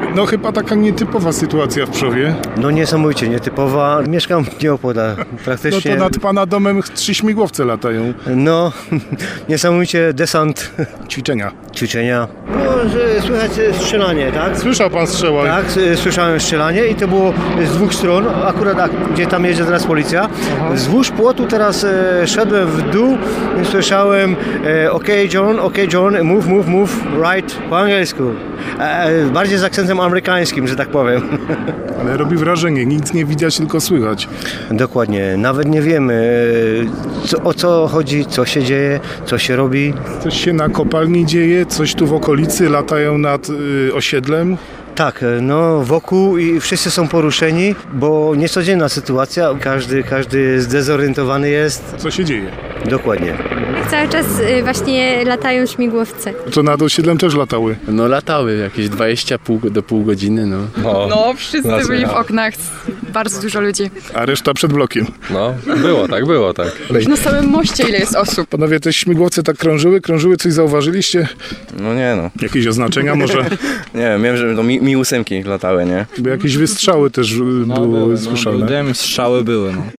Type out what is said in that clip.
No chyba taka nietypowa sytuacja w Przowie. No niesamowicie nietypowa. Mieszkam nieopodal praktycznie. No to nad pana domem 3 śmigłowce latają. No, niesamowicie desant. Ćwiczenia. Było, że słychać strzelanie, tak? Słyszał pan strzała? Tak, słyszałem strzelanie i to było z dwóch stron, akurat gdzie tam jedzie teraz policja. Wzdłuż płotu teraz szedłem w dół i słyszałem OK John, move, right, po angielsku. Bardziej z akcentem amerykańskim, że tak powiem. Ale robi wrażenie, nic nie widać, tylko słychać. Dokładnie, nawet nie wiemy o co chodzi, co się dzieje, co się robi. Coś się na kopalni dzieje, coś tu w okolicy, latają nad osiedlem. Tak, no wokół i wszyscy są poruszeni, bo niecodzienna sytuacja, każdy zdezorientowany jest. Co się dzieje? Dokładnie. Cały czas właśnie latają śmigłowce. To nad osiedlem też latały. No latały, jakieś 20 do pół godziny, no. No, wszyscy byli w oknach, bardzo dużo ludzi. A reszta przed blokiem. No, było tak. Już na samym moście ile jest osób? Panowie, te śmigłowce tak krążyły, coś zauważyliście? No nie no. Jakieś oznaczenia może? Nie wiem, że to Mi-8 latały, nie? Bo jakieś wystrzały też były słyszane. Strzały były, no.